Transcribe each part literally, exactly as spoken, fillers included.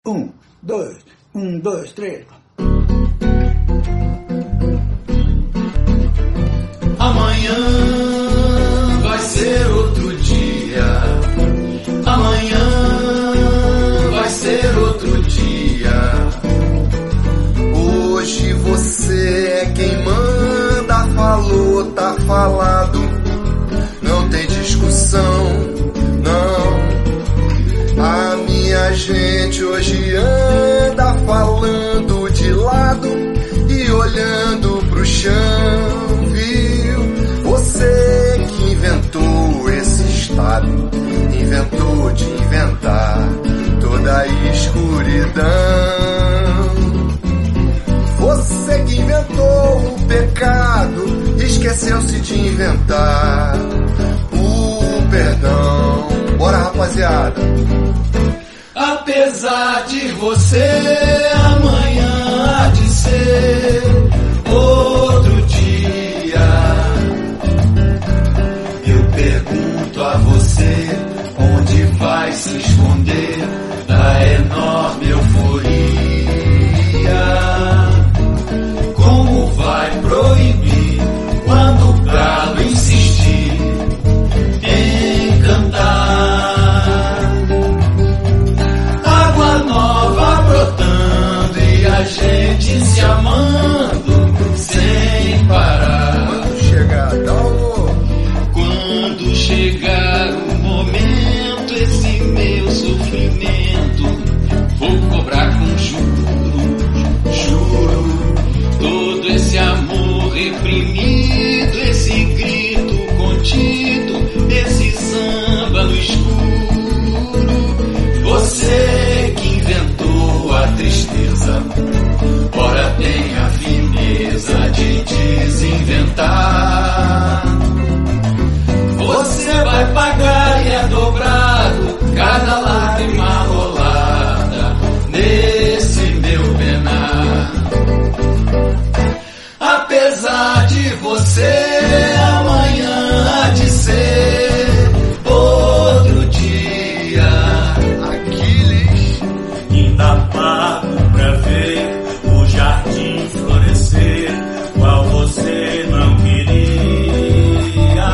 Um, dois, um, dois, três. Amanhã vai ser outro dia. Amanhã vai ser outro dia. Hoje você é quem manda, falou, tá falado. Não tem discussão, não. A minha gente hoje anda falando de lado e olhando pro chão, viu? Você que inventou esse estado, inventou de inventar toda a escuridão. Você que inventou o pecado, esqueceu-se de inventar o perdão. Bora, rapaziada. Apesar de você, amanhã há de ser outro dia. Eu pergunto a você, onde vai se esconder da enorme euforia? Como vai proibir quando o galo insistir em cantar? Água nova brotando e a gente se amando sem parar. Quando chegar, dá um amor. Quando chegar o momento, esse meu sofrimento vou cobrar com juros, juro. Todo esse amor reprimido, esse grito contido, esse samba no escuro. Você que inventou a tristeza, ora tem a fineza de desinventar. Você vai pagar e é dobrado cada lágrima rolada nesse meu penar. Apesar de você, amanhã há de ser outro dia. Aquiles, ainda pago pra ver o jardim florescer, qual você não queria.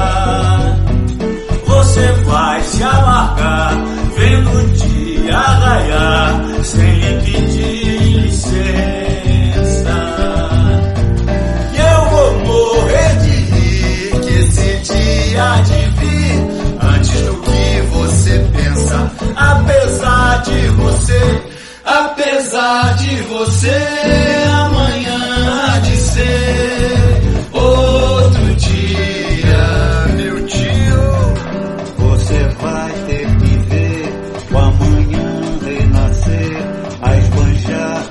Você vai se amargar vendo o dia raiar sem lhe pedir licença. E eu vou morrer de rir que esse dia há de vir antes do que você pensa. Apesar de você, Apesar de você, amanhã há de ser outro dia. meu tio, Você vai ter que ver o amanhã renascer, a esbanjar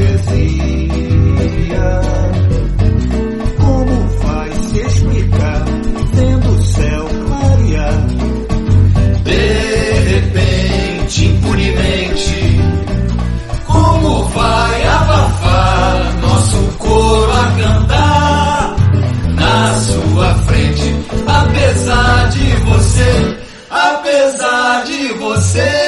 poesia. Como vai se explicar vendo o céu clarear? De repente, impunemente, como vai abafar nosso coro a cantar na sua frente? Apesar de você, apesar de você,